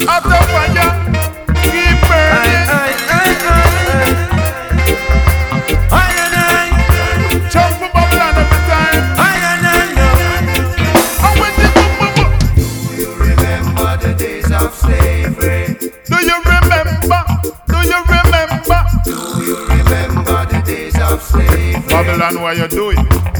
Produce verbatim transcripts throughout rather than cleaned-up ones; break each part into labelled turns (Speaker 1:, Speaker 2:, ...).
Speaker 1: Out of fire, keep burning.
Speaker 2: I, I, I, I, I and I,
Speaker 1: Jump for Babylon every time.
Speaker 2: I and I know.
Speaker 1: And when you boom, boom, boom.
Speaker 3: Do you remember the days of slavery?
Speaker 1: Do you remember? Do you remember?
Speaker 3: Do you remember the days of slavery?
Speaker 1: Babylon, what you doing?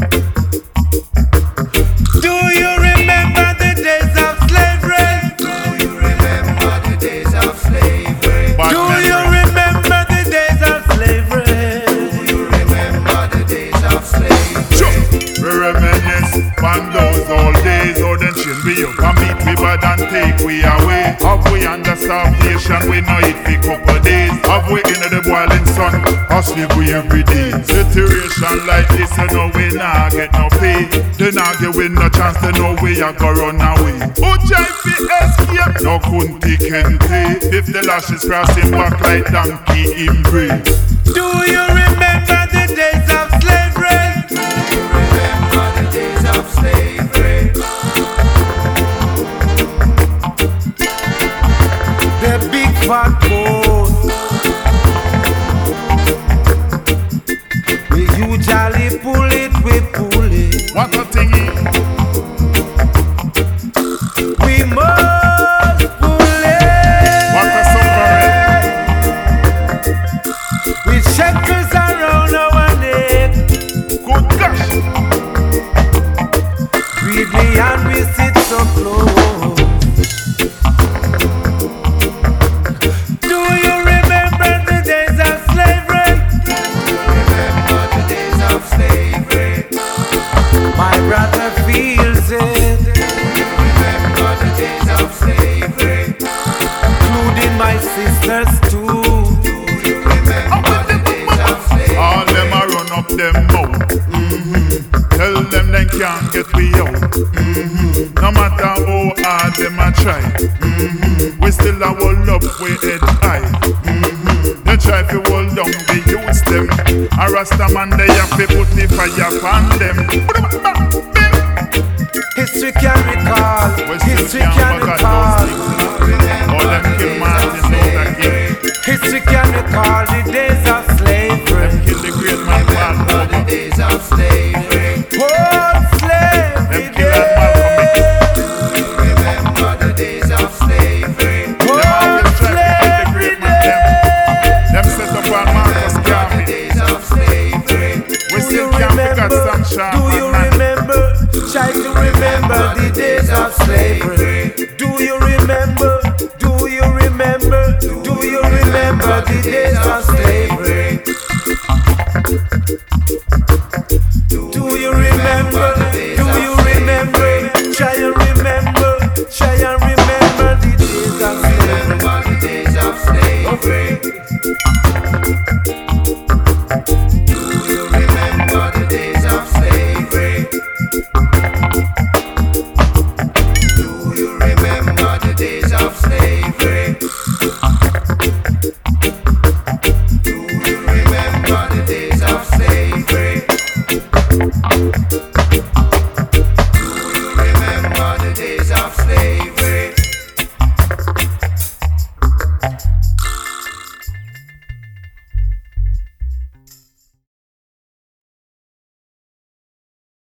Speaker 2: Do you remember the days of slavery?
Speaker 3: Do you remember the days of slavery?
Speaker 1: Bad
Speaker 2: Do you
Speaker 1: memory.
Speaker 2: remember the days of slavery?
Speaker 3: Do you remember the days of slavery?
Speaker 1: Sure. We reminisce on those old days. Oh, then she'll be up and meet we bad and take we away. Have we under starvation? We know it for couple days. Have we in the boiling sun? Or sleep we every day. Situation like this, you know we nah get no pay. They nah get win no chance, they know we a go run away. Who try to escape? No kunti kente. If the lashes cross him back like donkey in breeze.
Speaker 2: Do you remember the days of slavery?
Speaker 3: Do you remember the days of slavery?
Speaker 2: The big fat boat. We usually pull it, we pull it.
Speaker 1: What a thingy.
Speaker 2: We must pull it.
Speaker 1: What a suffering.
Speaker 2: With shackles around our neck.
Speaker 1: Good gosh.
Speaker 2: Breathe me and we sit so close. Do you remember the days of slavery?
Speaker 3: Remember the days of slavery?
Speaker 2: My brother feels it,
Speaker 3: Remember the days of slavery?
Speaker 2: including my sisters too.
Speaker 3: Do you remember the days of slavery?
Speaker 1: All them a run up them mouth. Mm-hmm. Tell them they can't get we out. Mm-hmm. No matter how hard them a try. Mm-hmm. We still a hold up we head high. Mm-hmm. They try to hold down the youths them. A Rasta man they have to put the fire upon them.
Speaker 2: History can recall,
Speaker 1: We still
Speaker 2: history
Speaker 1: can't
Speaker 2: can
Speaker 1: forget
Speaker 2: recall.